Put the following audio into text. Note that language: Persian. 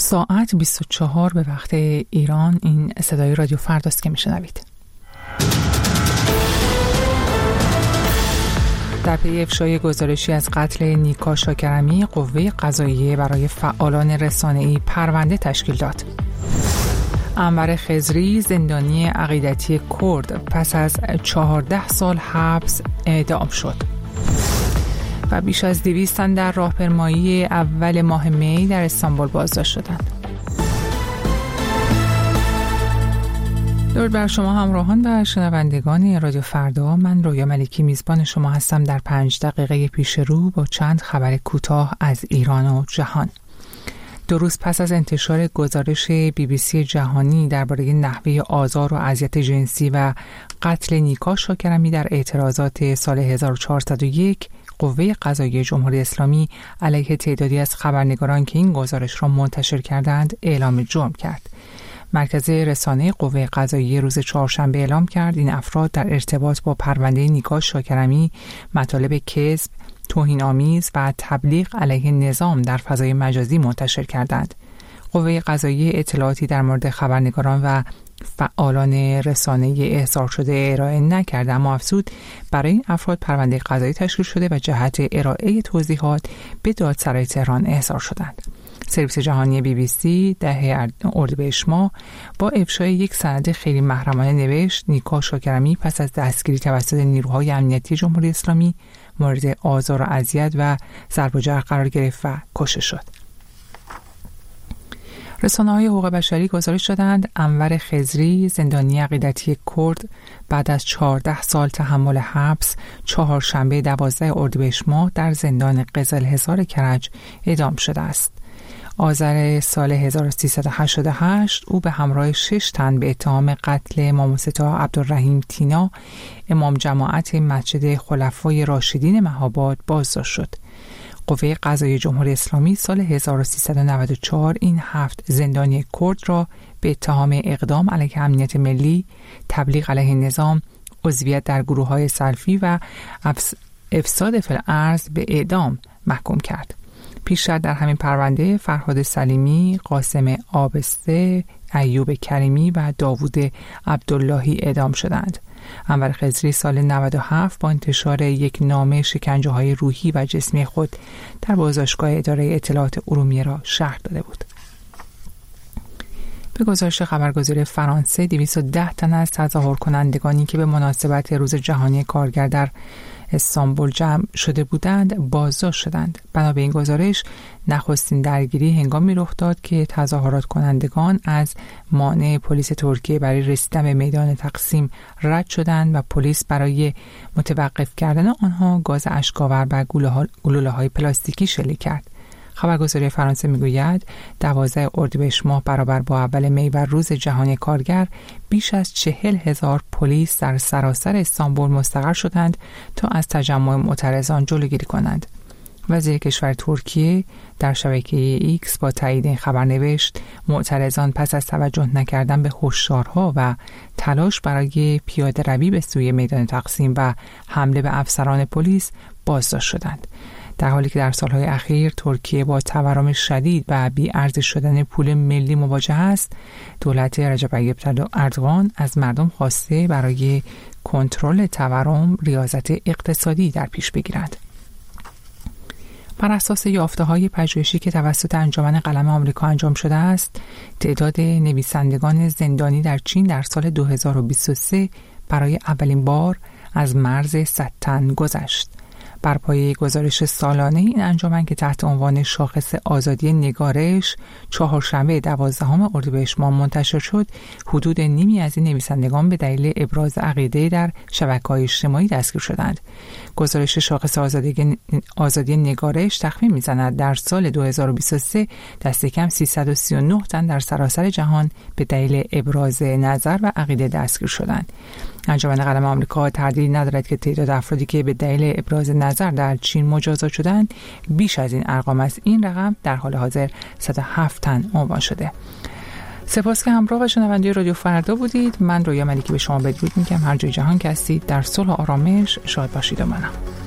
ساعت 24 به وقت ایران. این صدای رادیو فرداست که میشنوید. در پی افشای گزارشی از قتل نیکا شاکرمی، قوه قضاییه برای فعالان رسانه‌ای پرونده تشکیل داد. انور خضری، زندانی عقیدتی کرد، پس از 14 سال حبس اعدام شد. و بیش از 200 تن در راهپیمایی اول ماه می در استانبول بازداشت شدند. درود بر شما همراهان و شنوندگان رادیو فردا. من رویا ملکی میزبان شما هستم در 5 دقیقه پیش رو با چند خبر کوتاه از ایران و جهان. 2 روز پس از انتشار گزارش BBC جهانی درباره نحوه آزار و اذیت جنسی و قتل نیکا شاکرمی در اعتراضات سال 1401، قوه قضاییه جمهوری اسلامی علیه تعدادی از خبرنگاران که این گزارش را منتشر کردند اعلام جرم کرد. مرکز رسانه قوه قضاییه روز چهارشنبه اعلام کرد این افراد در ارتباط با پرونده نیکا شاکرمی مطالب کذب، توهین‌آمیز و تبلیغ علیه نظام در فضای مجازی منتشر کردند. قوه قضاییه اطلاعاتی در مورد خبرنگاران و فعالان رسانه احضار شده ارائه نکرد، اما افزود برای این افراد پرونده قضایی تشکیل شده و جهت ارائه توضیحات به دادسرای تهران احضار شدند. سرویس جهانی BBC 10 اردیبهشت ماه با افشای یک سند خیلی محرمانه نوشت نیکا شاکرمی پس از دستگیری توسط نیروهای امنیتی جمهوری اسلامی مورد آزار و اذیت و ضرب و جرح قرار گرفت و کشته شد. رسانه‌های حقوق بشری گزارش دادند انور خضری، زندانی عقیدتی کرد، بعد از 14 سال تحمل حبس چهارشنبه 12 اردیبهشت ماه در زندان قزلحصار کرج اعدام شده است. آذر سال 1388 او به همراه 6 تن به اتهام قتل امام مصطفی عبدالرحیم تینا، امام جماعت مسجد خلفای راشدین مهاباد بازداشت شد. قوه قضاییه جمهوری اسلامی سال 1394 این 7 زندانی کرد را به اتهام اقدام علیه امنیت ملی، تبلیغ علیه نظام، عضویت در گروه‌های سلفی و افساد فی الارض به اعدام محکوم کرد. پیشتر در همین پرونده فرهاد سلیمی، قاسم آبسته، ایوب کریمی و داوود عبداللهی اعدام شدند. انور خضری سال 97 با انتشار یک نامه شکنجه‌های روحی و جسمی خود در بازداشتگاه اداره اطلاعات ارومیه را شرح داده بود. به گزارش خبرگزاری فرانسه 210 تن از تظاهر کنندگانی که به مناسبت روز جهانی کارگر در استانبول جمع شده بودند بازداشت شدند. بنا به این گزارش نخستین درگیری هنگامی رخ داد که تظاهرات کنندگان از مانع پلیس ترکیه برای رسیدن به میدان تقسیم رد شدند و پلیس برای متوقف کردن آنها گاز اشک‌آور و گلوله‌های پلاستیکی شلیک کرد. خبرگزاری فرانسه میگوید 12 اردیبهشت ماه برابر با اول می و روز جهانی کارگر بیش از 40,000 پلیس در سراسر استانبول مستقر شدند تا از تجمع معترضان جلوگیری کنند. وزیر کشور ترکیه در شبکه ایکس با تایید این خبر نوشت معترضان پس از توجه نکردن به هشدارها و تلاش برای پیاده روی به سوی میدان تقسیم و حمله به افسران پلیس بازداشت شدند. در حالی که در سالهای اخیر ترکیه با تورم شدید و بی‌ارزش شدن پول ملی مواجه است، دولت رجب طیب اردوغان از مردم خواسته برای کنترل تورم ریاضت اقتصادی در پیش بگیرند. بر اساس یافته‌های پژوهشی که توسط انجمن قلم آمریکا انجام شده است، تعداد نویسندگان زندانی در چین در سال 2023 برای اولین بار از مرز 100 تن گذشت. بر پایه گزارش سالانه این انجمن که تحت عنوان شاخص آزادی نگارش چهارشنبه 12 اردیبهشت ماه منتشر شد، حدود نیمی از این نویسندگان به دلیل ابراز عقیده در شبکه‌های اجتماعی دستگیر شدند. گزارش شاخص آزادی نگارش تخمین می‌زند در سال 2023 دست کم 339 تن در سراسر جهان به دلیل ابراز نظر و عقیده دستگیر شدند. انجمن قلم آمریکا تردیدی ندارد که تعداد افرادی که به دلیل ابراز نظر در چین مجازات شدند بیش از این ارقام است. این رقم در حال حاضر 107 تن عنوان شده. سپاس که همراه و شنونده رادیو فردا بودید. من رویا ملکی به شما بدرود میگم. هر جای جهان که هستید در صلح و آرامش شاد باشید و منم.